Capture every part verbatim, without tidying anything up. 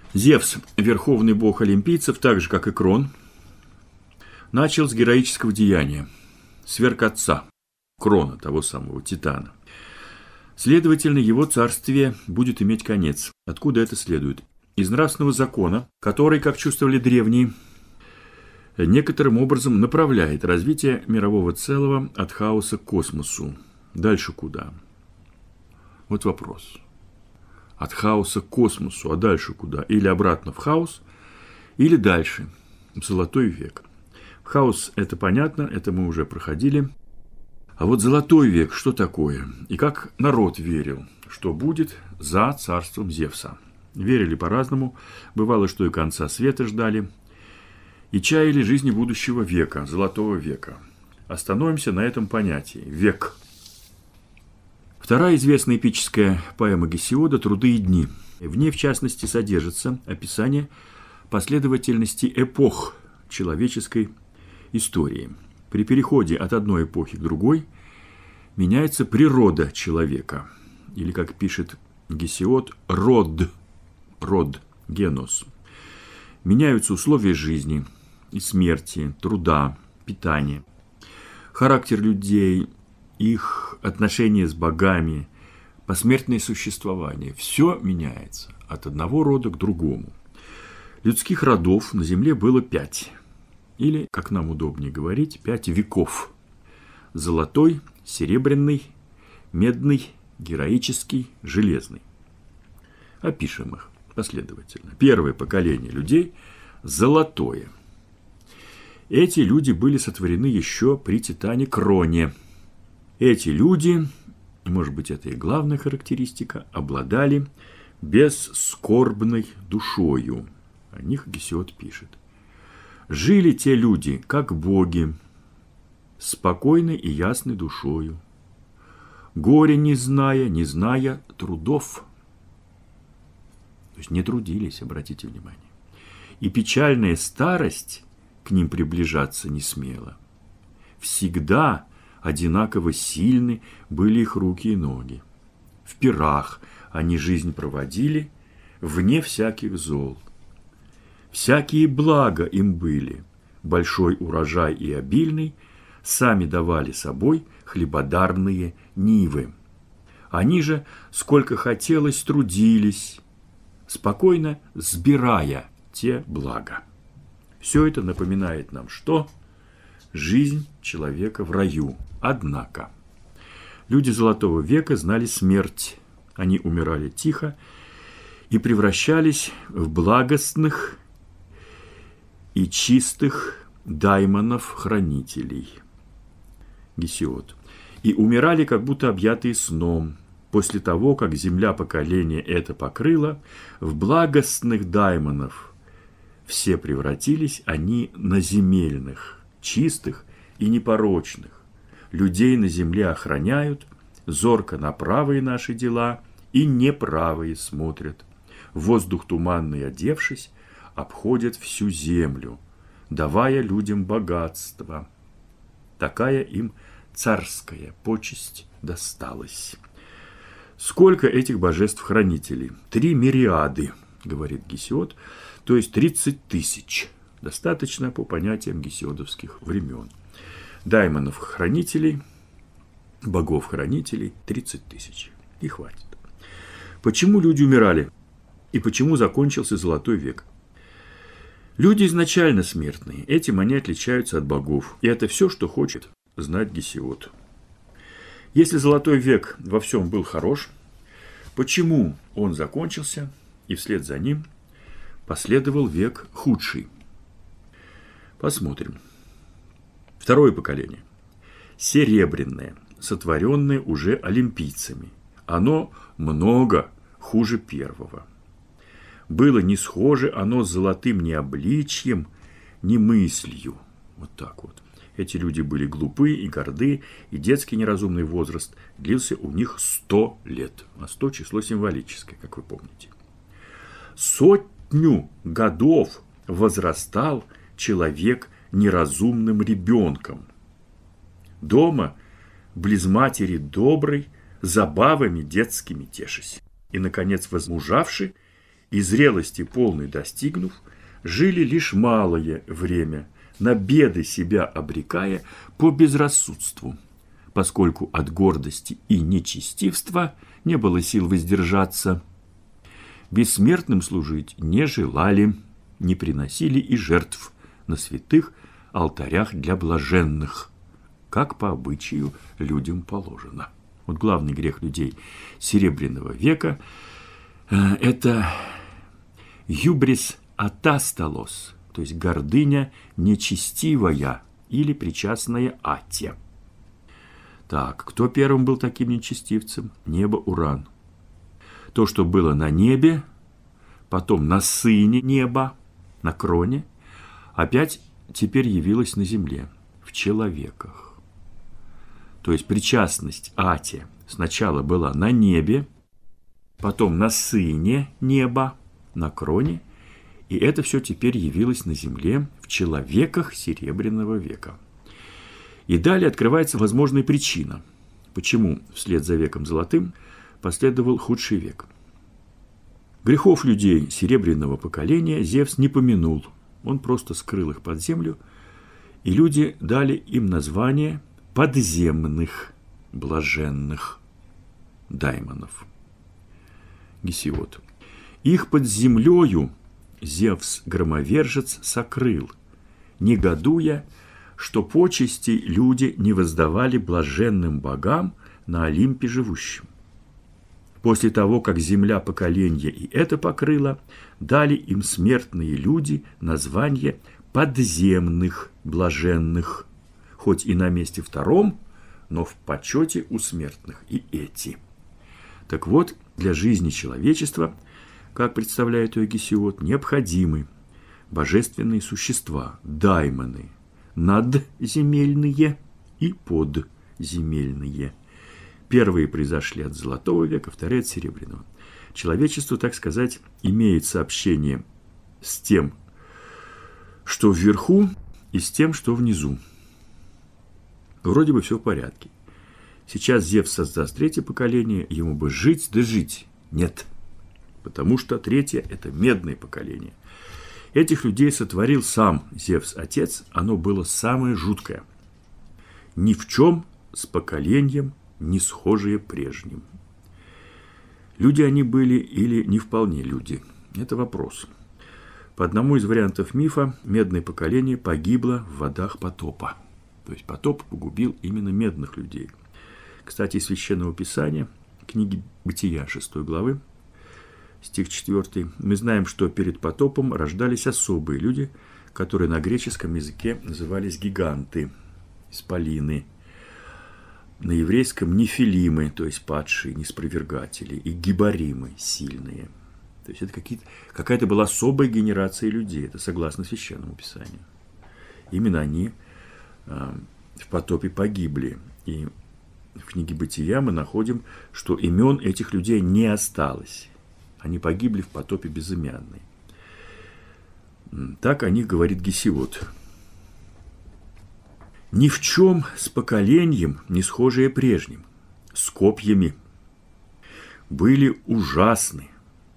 Зевс, верховный бог олимпийцев, так же, как и Крон, начал с героического деяния, сверг отца, Крона, того самого Титана. Следовательно, его царствие будет иметь конец. Откуда это следует? Из нравственного закона, который, как чувствовали древние, некоторым образом направляет развитие мирового целого от хаоса к космосу. Дальше куда? Вот вопрос. От хаоса к космосу, а дальше куда? Или обратно в хаос, или дальше, в Золотой век. В хаос это понятно, это мы уже проходили. А вот Золотой век, что такое? И как народ верил, что будет за царством Зевса. Верили по-разному, бывало, что и конца света ждали, и чаяли жизни будущего века, Золотого века. Остановимся на этом понятии – век. Вторая известная эпическая поэма Гесиода «Труды и дни». В ней, в частности, содержится описание последовательности эпох человеческой истории. При переходе от одной эпохи к другой меняется природа человека. Или, как пишет Гесиод, род, род, генос. Меняются условия жизни и смерти, труда, питания, характер людей, их отношения с богами, посмертное существование. Все меняется от одного рода к другому. Людских родов на земле было пять. Или, как нам удобнее говорить, пять веков. Золотой, серебряный, медный, героический, железный. Опишем их последовательно. Первое поколение людей – золотое. Эти люди были сотворены еще при Титане Кроне. Эти люди, может быть, это и главная характеристика, обладали бесскорбной душою. О них Гесиод пишет. Жили те люди, как боги, спокойной и ясной душою, горе не зная, не зная трудов. То есть не трудились, обратите внимание. И печальная старость к ним приближаться не смела. Всегда одинаково сильны были их руки и ноги. В пирах они жизнь проводили, вне всяких зол. Всякие блага им были, большой урожай и обильный, сами давали собой хлебодарные нивы. Они же, сколько хотелось, трудились, спокойно сбирая те блага. Все это напоминает нам, что жизнь человека в раю. Однако, люди Золотого века знали смерть. Они умирали тихо и превращались в благостных и чистых даймонов-хранителей. Гесиод. И умирали, как будто объятые сном. После того, как земля поколения это покрыла, в благостных даймонов все превратились они на земельных, чистых и непорочных. Людей на земле охраняют, зорко на правые наши дела и неправые смотрят. В воздух туманный одевшись, обходят всю землю, давая людям богатство. Такая им царская почесть досталась. Сколько этих божеств-хранителей? Три мириады, говорит Гесиод, то есть тридцать тысяч. Достаточно по понятиям гесиодовских времен. Даймонов-хранителей, богов-хранителей тридцать тысяч. И хватит. Почему люди умирали? И почему закончился Золотой век? Люди изначально смертные. Этим они отличаются от богов. И это все, что хочет знать Гесиод. Если Золотой век во всем был хорош, почему он закончился, и вслед за ним последовал век худший? Посмотрим. Второе поколение. Серебряное, сотворенное уже олимпийцами. Оно много хуже первого. Было не схоже оно с золотым ни обличьем, ни мыслью. Вот так вот. Эти люди были глупы и горды, и детский неразумный возраст длился у них сто лет. А сто число символическое, как вы помните. Сотню годов возрастал человек неразумным ребенком. Дома, близ матери доброй, забавами детскими тешись. И, наконец, возмужавши, и зрелости полной достигнув, жили лишь малое время, на беды себя обрекая по безрассудству, поскольку от гордости и нечестивства не было сил воздержаться. Бессмертным служить не желали, не приносили и жертв на святых алтарях для блаженных, как по обычаю людям положено. Вот главный грех людей Серебряного века – это юбрис атасталос, то есть гордыня нечестивая или причастная Ате. Так, кто первым был таким нечестивцем? Небо Уран. То, что было на небе, потом на сыне неба, на кроне, опять теперь явилось на земле, в человеках. То есть причастность Ате сначала была на небе, потом на сыне неба, на кроне, и это все теперь явилось на земле, в человеках Серебряного века. И далее открывается возможная причина, почему вслед за веком золотым последовал худший век. Грехов людей Серебряного поколения Зевс не помянул, он просто скрыл их под землю, и люди дали им название подземных блаженных даймонов. Гесиод. Их под землею Зевс-громовержец сокрыл, негодуя, что почести люди не воздавали блаженным богам на Олимпе живущим. После того, как земля поколения и это покрыла, дали им смертные люди название подземных блаженных, хоть и на месте втором, но в почете у смертных и эти. Так вот, для жизни человечества, как представляет ее Гесиод, необходимы божественные существа, даймоны, надземельные и подземельные. Первые произошли от Золотого века, вторые от Серебряного. Человечество, так сказать, имеет сообщение с тем, что вверху, и с тем, что внизу. Вроде бы все в порядке. Сейчас Зевс создаст третье поколение, ему бы жить да жить. Нет. Потому что третье – это медное поколение. Этих людей сотворил сам Зевс-отец, оно было самое жуткое. Ни в чем с поколением не схожие прежним. Люди они были или не вполне люди? Это вопрос. По одному из вариантов мифа, медное поколение погибло в водах потопа. То есть потоп погубил именно медных людей. Кстати, из Священного Писания, книги Бытия, шестой главы, стих четвёртый, мы знаем, что перед потопом рождались особые люди, которые на греческом языке назывались гиганты, исполины. На еврейском нефилимы, то есть падшие, неспровергатели, и гибаримы, сильные. То есть это какие-то, какая-то была особая генерация людей, это согласно Священному Писанию. Именно они э, в потопе погибли. И в книге Бытия мы находим, что имен этих людей не осталось. Они погибли в потопе безымянный. Так о них говорит Гесиод. Ни в чем с поколением не схожие прежним, с копьями. Были ужасны,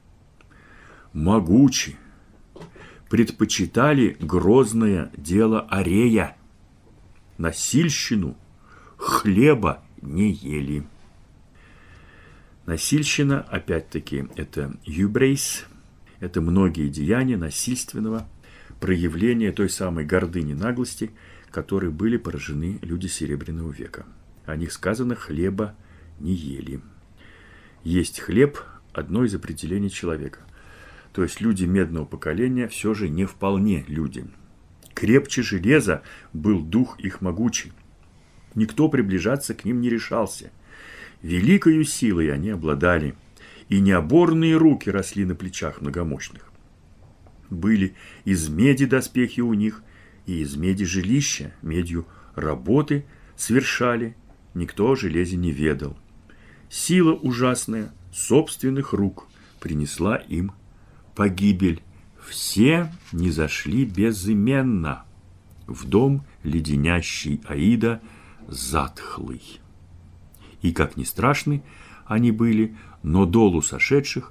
могучи, предпочитали грозное дело Арея, насильщину, хлеба не ели. Насильщина, опять-таки, это юбрейс, это многие деяния насильственного проявления той самой гордыни, наглости, которой были поражены люди Серебряного века. О них сказано «хлеба не ели». Есть хлеб – одно из определений человека. То есть люди медного поколения все же не вполне люди. Крепче железа был дух их могучий. Никто приближаться к ним не решался. Великою силой они обладали, и необорные руки росли на плечах многомощных. Были из меди доспехи у них, и из меди жилища, медью работы совершали, никто о железе не ведал. Сила ужасная собственных рук принесла им погибель. Все не зашли безыменно в дом леденящий Аида затхлый. И как ни страшны они были, но долу сошедших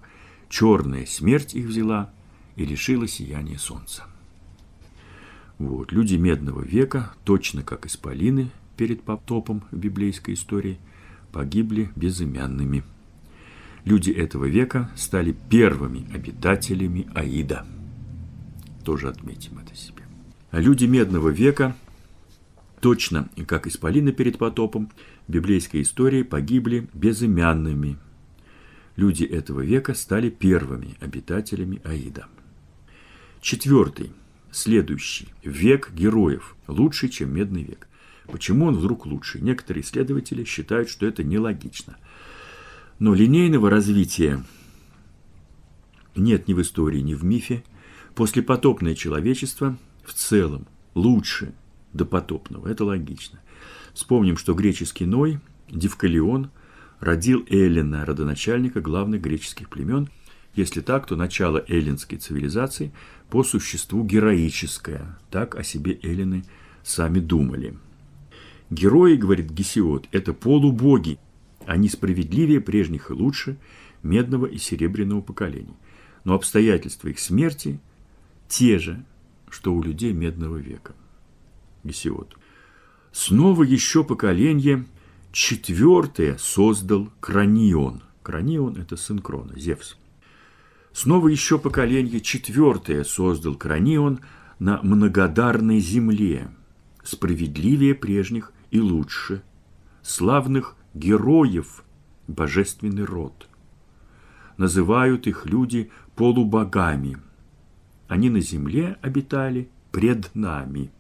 черная смерть их взяла и лишила сияния солнца. Вот. Люди медного века, точно как исполины перед потопом в библейской истории, погибли безымянными. Люди этого века стали первыми обитателями Аида. Тоже отметим это себе. А люди медного века, точно как исполины перед потопом, в библейской истории погибли безымянными. Люди этого века стали первыми обитателями Аида. Четвертый, следующий, век героев, лучше, чем медный век. Почему он вдруг лучше? Некоторые исследователи считают, что это нелогично. Но линейного развития нет ни в истории, ни в мифе. Послепотопное человечество в целом лучше допотопного. Это логично. Вспомним, что греческий Ной, Девкалион, родил Эллина, родоначальника главных греческих племен. Если так, то начало эллинской цивилизации по существу героическое. Так о себе эллины сами думали. Герои, говорит Гесиод, это полубоги. Они справедливее прежних и лучше медного и серебряного поколений. Но обстоятельства их смерти те же, что у людей медного века. Гесиод. Снова еще поколение четвертое создал Кранион. Кранион – это сын Крона, Зевс. Снова еще поколение четвертое создал Кранион на многодарной земле, справедливее прежних и лучше, славных героев, божественный род. Называют их люди полубогами. Они на земле обитали пред нами.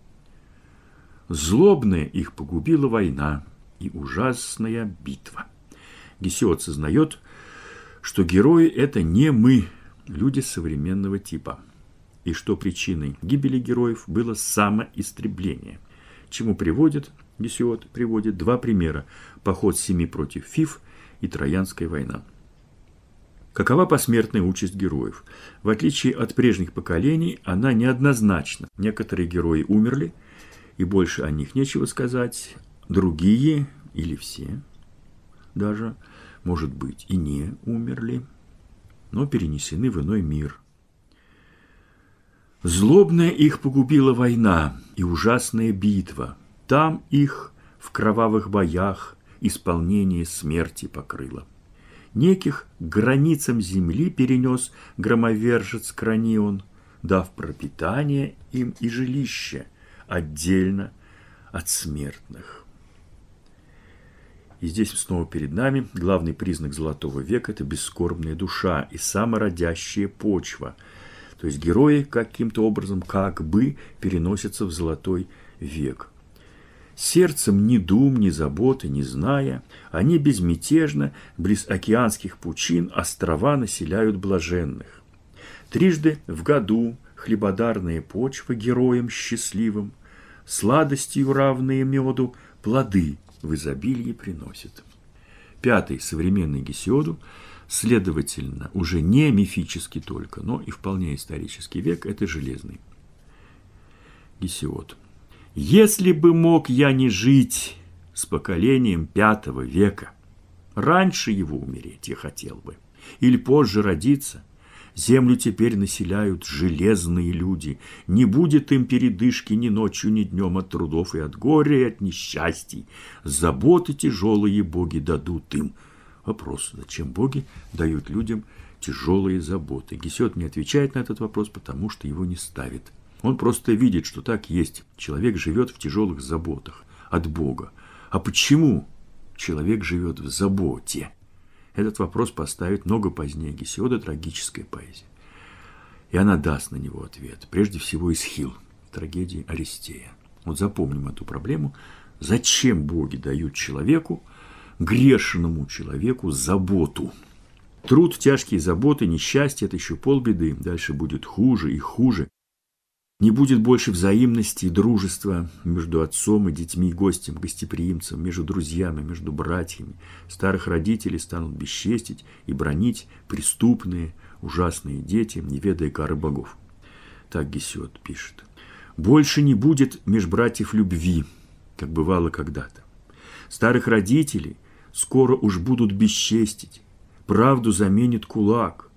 Злобная их погубила война и ужасная битва. Гесиод сознает, что герои – это не мы, люди современного типа, и что причиной гибели героев было самоистребление, чему приводит, Гесиод приводит два примера – поход семи против Фив и Троянская война. Какова посмертная участь героев? В отличие от прежних поколений, она неоднозначна. Некоторые герои умерли, и больше о них нечего сказать. Другие, или все даже, может быть, и не умерли, но перенесены в иной мир. Злобная их погубила война и ужасная битва. Там их в кровавых боях исполнение смерти покрыло. Неких к границам земли перенес громовержец Кранион, дав пропитание им и жилище отдельно от смертных. И здесь снова перед нами главный признак Золотого века – это бескорбная душа и самородящая почва. То есть герои каким-то образом как бы переносятся в Золотой век. Сердцем ни дум, ни заботы не зная, они безмятежно близ океанских пучин острова населяют блаженных. Трижды в году хлебодарная почва героям счастливым, сладостью равные меду, плоды в изобилии приносит. Пятый, современный Гесиоду, следовательно, уже не мифический только, но и вполне исторический век – это Железный. Гесиод. Если бы мог я не жить с поколением пятого века, раньше его умереть я хотел бы, или позже родиться, землю теперь населяют железные люди, не будет им передышки ни ночью, ни днем от трудов и от горя, и от несчастий, заботы тяжелые боги дадут им. Вопрос, зачем боги дают людям тяжелые заботы? Гесиод не отвечает на этот вопрос, потому что его не ставит. Он просто видит, что так есть. Человек живет в тяжелых заботах от Бога. А почему человек живет в заботе? Этот вопрос поставит много позднее Гесиода трагическая поэзия. И она даст на него ответ. Прежде всего Эсхил, трагедии Аристея. Вот запомним эту проблему. Зачем боги дают человеку, грешному человеку, заботу? Труд, тяжкие заботы, несчастье – это еще полбеды. Дальше будет хуже и хуже. Не будет больше взаимности и дружества между отцом и детьми, гостем, гостеприимцем, между друзьями, между братьями. Старых родителей станут бесчестить и бранить преступные, ужасные дети, не ведая кары богов. Так Гесиод пишет. Больше не будет меж братьев любви, как бывало когда-то. Старых родителей скоро уж будут бесчестить. Правду заменит кулак,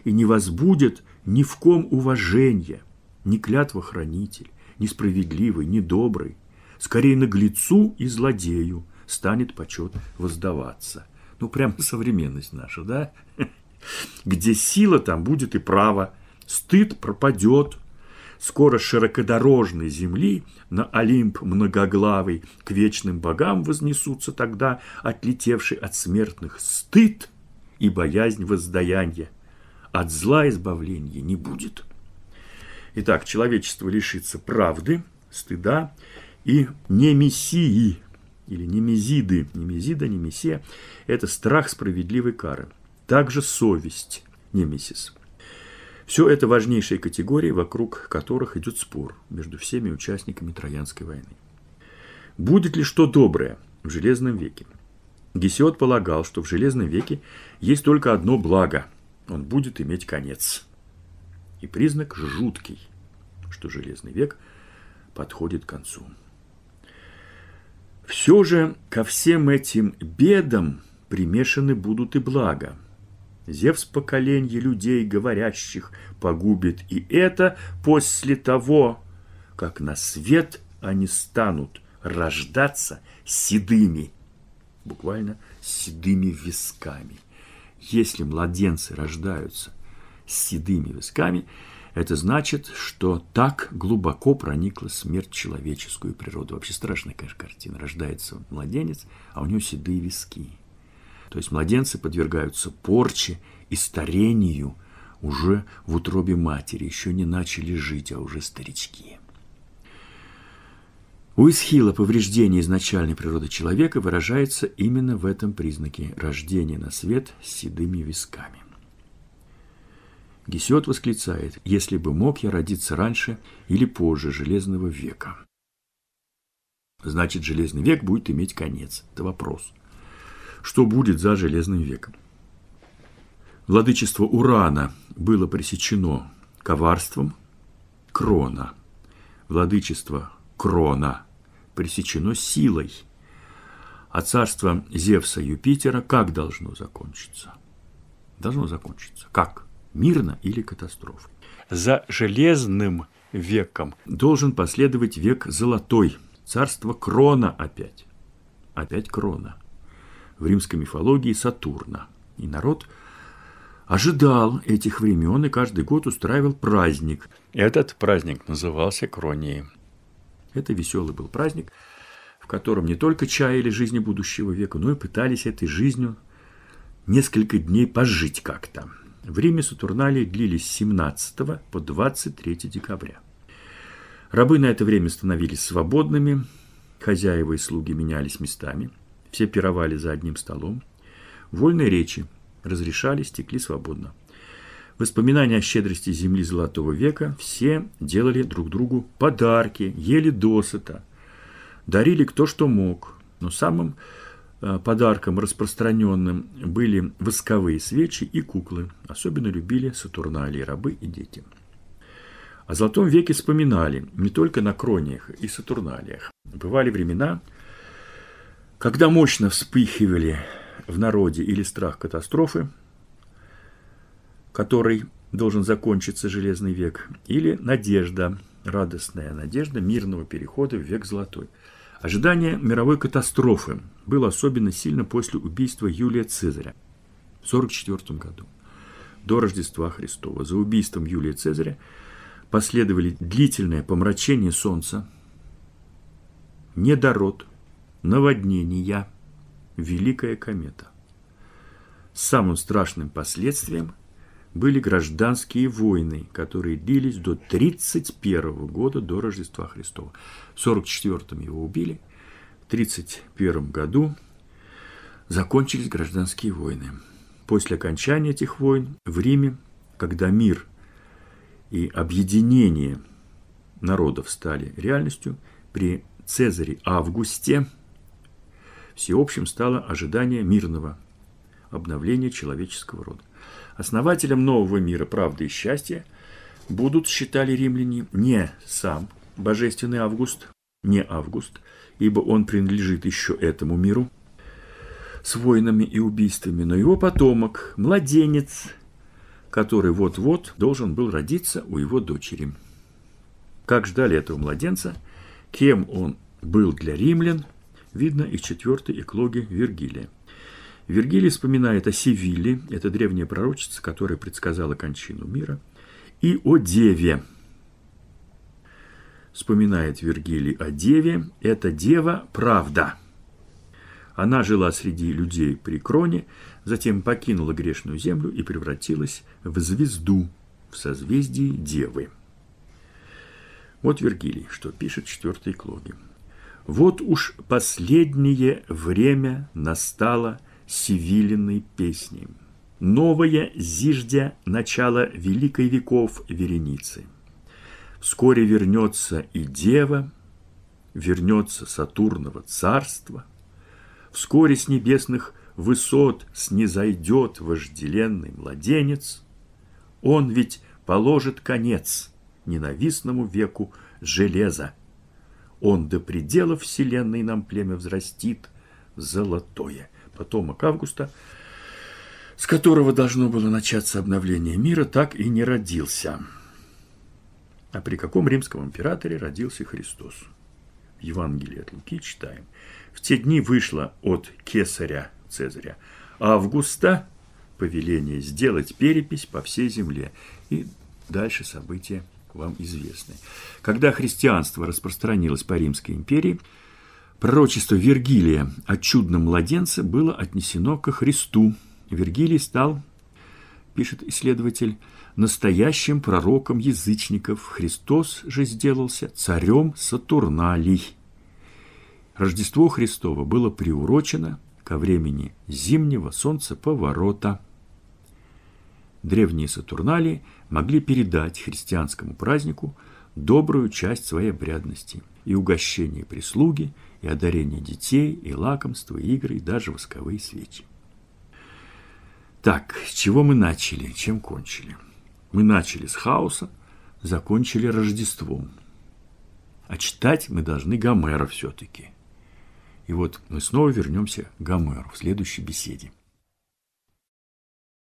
и не возбудят ни в ком уважения, ни клятвохранитель, ни справедливый, ни добрый. Скорее наглецу и злодею станет почет воздаваться. Ну, прямо современность наша, да? Где сила, там будет и право. Стыд пропадет. Скоро широкодорожной земли на Олимп многоглавый к вечным богам вознесутся тогда отлетевший от смертных стыд и боязнь воздаяния. От зла избавления не будет. Итак, человечество лишится правды, стыда и немесии, или немезиды. Немезида, немесия – это страх справедливой кары. Также совесть, немесис. Все это важнейшие категории, вокруг которых идет спор между всеми участниками Троянской войны. Будет ли что доброе в Железном веке? Гесиод полагал, что в Железном веке есть только одно благо – он будет иметь конец. И признак жуткий, что Железный век подходит к концу. Все же ко всем этим бедам примешаны будут и блага. Зевс поколенье людей говорящих погубит и это после того, как на свет они станут рождаться седыми, буквально седыми висками. Если младенцы рождаются с седыми висками, это значит, что так глубоко проникла смерть в человеческую природу. Вообще страшная, конечно, картина. Рождается младенец, а у него седые виски. То есть младенцы подвергаются порче и старению уже в утробе матери. Еще не начали жить, а уже старички. У Эсхила повреждение изначальной природы человека выражается именно в этом признаке – рождение на свет с седыми висками. Гесиод восклицает: «Если бы мог я родиться раньше или позже Железного века». Значит, Железный век будет иметь конец. Это вопрос. Что будет за Железным веком? Владычество Урана было пресечено коварством Крона. Владычество Крона пресечено силой. А царство Зевса Юпитера как должно закончиться? Должно закончиться. Как? Мирно или катастрофой? За Железным веком должен последовать век Золотой. Царство Крона опять. Опять Крона. В римской мифологии Сатурна. И народ ожидал этих времен и каждый год устраивал праздник. Этот праздник назывался Кронией. Это веселый был праздник, в котором не только чаяли жизни будущего века, но и пытались этой жизнью несколько дней пожить как-то. В Риме Сатурналии длились с семнадцатого по двадцать третье декабря. Рабы на это время становились свободными, хозяева и слуги менялись местами, все пировали за одним столом, вольные речи разрешались, текли свободно. Воспоминания о щедрости земли Золотого века все делали друг другу подарки, ели досыта, дарили кто что мог, но самым подарком распространенным были восковые свечи и куклы. Особенно любили Сатурналии рабы и дети. О Золотом веке вспоминали не только на Крониях и Сатурналиях. Бывали времена, когда мощно вспыхивали в народе или страх катастрофы, которой должен закончиться Железный век, или надежда, радостная надежда мирного перехода в век Золотой. Ожидание мировой катастрофы было особенно сильно после убийства Юлия Цезаря в сорок четвёртом году, до Рождества Христова. За убийством Юлия Цезаря последовали длительное помрачение солнца, недород, наводнения, великая комета. Самым страшным последствием были гражданские войны, которые длились до тридцать первого года до Рождества Христова. В сорок четвёртом его убили, в тридцать первом году закончились гражданские войны. После окончания этих войн в Риме, когда мир и объединение народов стали реальностью, при Цезаре Августе всеобщим стало ожидание мирного обновления человеческого рода. Основателем нового мира правды и счастья будут, считали римляне, не сам божественный Август, не Август, ибо он принадлежит еще этому миру с войнами и убийствами, но его потомок, младенец, который вот-вот должен был родиться у его дочери. Как ждали этого младенца, кем он был для римлян, видно из четвертой эклоги Вергилия. Вергилий вспоминает о Севиле, это древняя пророчица, которая предсказала кончину мира, и о Деве. Вспоминает Вергилий о Деве, эта Дева – правда. Она жила среди людей при Кроне, затем покинула грешную землю и превратилась в звезду в созвездии Девы. Вот Вергилий, что пишет в четвертой эклоге. «Вот уж последнее время настало Севилиной песни. Новая зиждя начало великой веков вереницы. Вскоре вернется и Дева, вернется Сатурново царство. Вскоре с небесных высот снизойдет вожделенный младенец. Он ведь положит конец ненавистному веку железа. Он до предела вселенной нам племя взрастит золотое». Потомок Августа, с которого должно было начаться обновление мира, так и не родился. А при каком римском императоре родился Христос? В Евангелии от Луки читаем. В те дни вышло от кесаря Цезаря Августа повеление сделать перепись по всей земле. И дальше события вам известны. Когда христианство распространилось по Римской империи, пророчество Вергилия о чудном младенце было отнесено ко Христу. Вергилий стал, пишет исследователь, настоящим пророком язычников. Христос же сделался царем Сатурналий. Рождество Христово было приурочено ко времени зимнего солнцеповорота. Древние Сатурналии могли передать христианскому празднику добрую часть своей обрядности и угощение прислуги, и одарение детей, и лакомства, и игры, и даже восковые свечи. Так, с чего мы начали, чем кончили? Мы начали с хаоса, закончили Рождеством. А читать мы должны Гомера все-таки. И вот мы снова вернемся к Гомеру в следующей беседе.